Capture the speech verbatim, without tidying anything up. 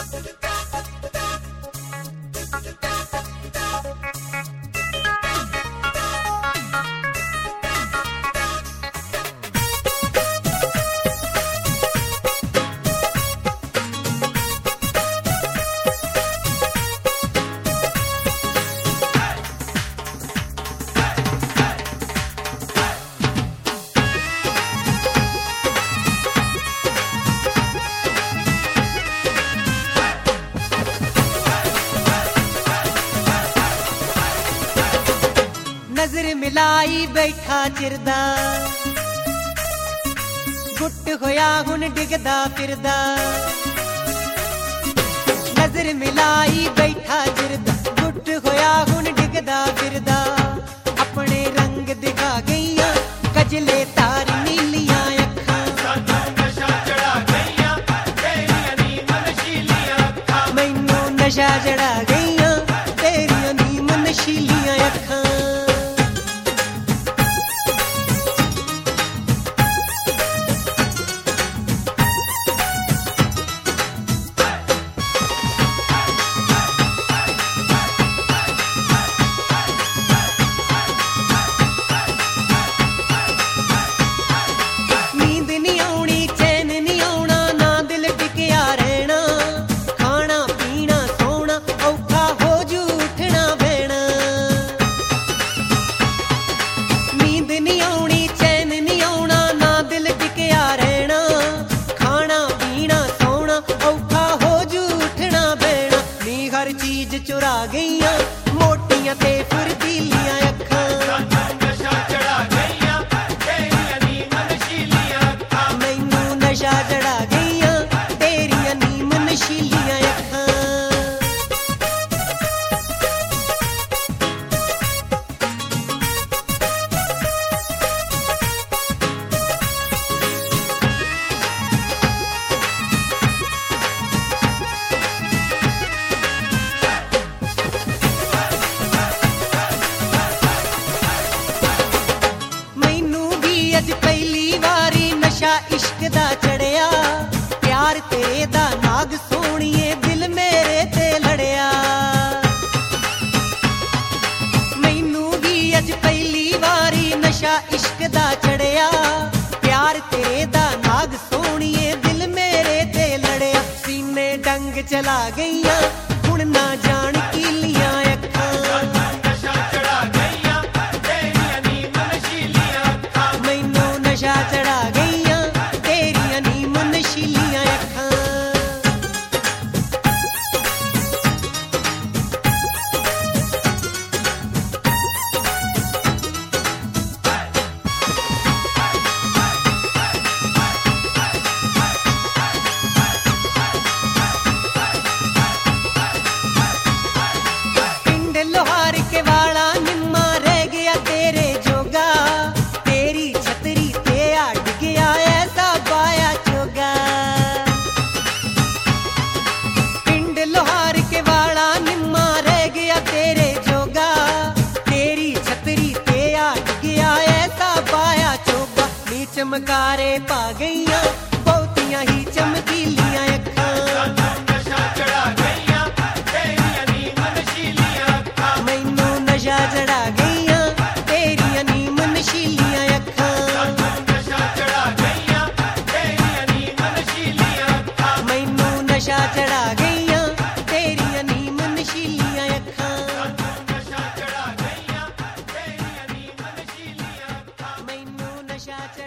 नजर मिलाई बैठा चिरदा गुट होया हुन डिगदा फिरदा नजर मिलाई बैठा चिरदा गुट होया हुन डिगदा फिरदा अपने रंग दिखा गईया कजले तार नीलियां अखां नशा चढ़ा गईया तेरियां नीम नशीलियां अखां मैनू नशा चढ़ा गईया तेरियां नीम नशीलियां अखां चीज चुरा गईया मोटियां ते फुर्तीलियां अखां नशा चढ़ा गईया तेरियां नीम नशीलियां अखां मैनू नशा चढ़ा गईया तेरियां नीम नशीलियां अखां पहली वारी नशा इश्क दा चढ़िया प्यार तेरे दा नाग सोहणीए दिल मेरे ते लड़िया मैनू भी अज पहली वारी नशा इश्क दा चढ़िया प्यार तेरे दा नाग सोहणीए दिल मेरे ते लड़िया सीने डंग चला गईया हुण ना जान कीलियां अखां नशा चढ़ा गईया तेरियां नीम नशीलियां अखां मैनू नशा चढ़ा गईया तेरियां नीम नशीलियां अखां पिंड लोहार के वाला निम्मा रह गया तेरे जोगा तेरी छतरी ते अड़ गया ऐसा पाया चोगा पिंड लोहार के वाला निम्मा रह गया तेरे जोगा तेरी छतरी ते अड़ गया ऐसा पाया चोगा नी चमकारे पा गईया बहुतियां ही चमकीलियां अखां नशा चढ़ा गईया तेरियां नीम नशीलियां अखां मैनू नशा चढ़ा गईया तेरियां नीम नशीलियां अखां नशा चढ़ा गईया तेरियां नीम नशीलियां अखां मैनू नशा चढ़ा गईया तेरियां नीम नशीलियां अखां नशा चढ़ा गईया तेरियां नीम नशीलियां अखां मैनू नशा